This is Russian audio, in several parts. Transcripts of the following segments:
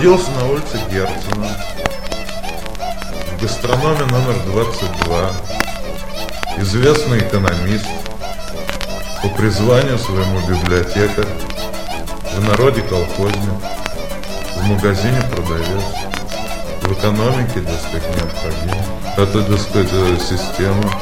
Родился на улице Герцена, в гастрономе номер 22, известный экономист, по призванию своему библиотекарь, в народе колхозник, в магазине продавец, в экономике, так сказать, необходим. Это, так сказать, система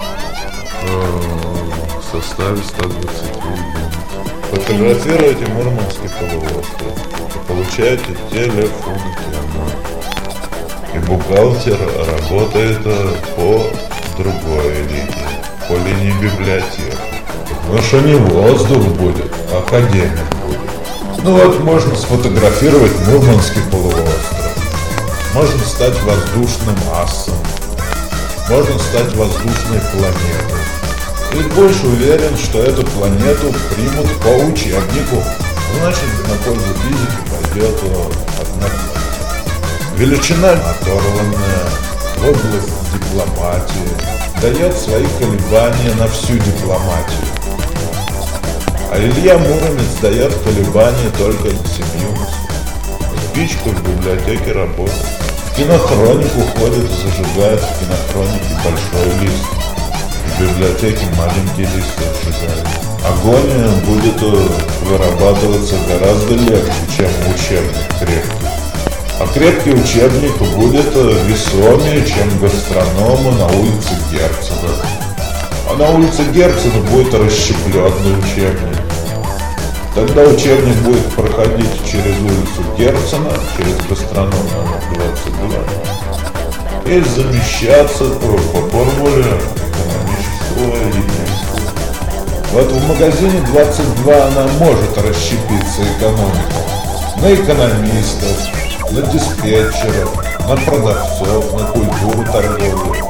в составе 120 единиц. Фотографируйте Мурманский полуостров и получаете телефон. И бухгалтер работает по другой линии, по линии библиотеки. Потому что не воздух будет, а академик будет. Ну вот, можно сфотографировать Мурманский полуостров. Можно стать воздушным асом. Можно стать воздушной планетой. И больше уверен, что эту планету примут по учебнику. Значит, на пользу физики пойдет однопланетная. Величина оторванная в область дипломатии дает свои колебания на всю дипломатию. А Илья Муромец дает колебания только на семью. Спичка в библиотеке работает. В кинохронику ходит и зажигает в кинохронике большой лист. В библиотеке маленький лист зажигает. Огонь будет вырабатываться гораздо легче, чем учебник крепкий. А крепкий учебник будет весомее, чем гастронома на улице Герцена. А на улице Герцена будет расщепленный учебник. Тогда учебник будет проходить через улицу Герцена, через гастроном номер 22 и замещаться по формуле экономического единства. Вот в магазине 22 она может расщепиться экономика на экономистов, на диспетчеров, на продавцов, на культуру торговли.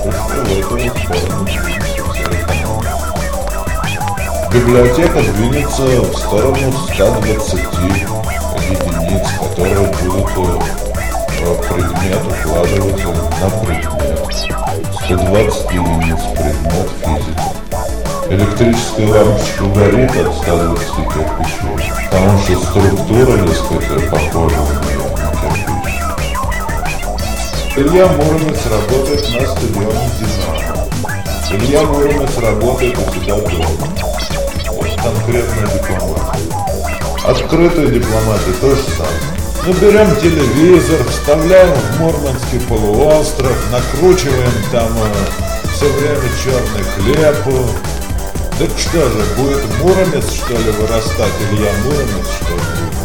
Библиотека двинется в сторону 120 единиц, которые будут предмет укладывать на предмет. 120 единиц предмет физики. Электрическая лампочка горит от 120 кирпичей, потому что структура, так сказать, похожа на кирпич. Илья Муромец работает на стадионе «Динамо». Илья Муромец работает у себя дома. Вот конкретная дипломатия. Открытая дипломатия то же самое. Мы берем телевизор, вставляем в Мурманский полуостров, накручиваем там все время черный хлеб. Так что же, будет Муромец, что ли, вырастать? Илья Муромец, что ли?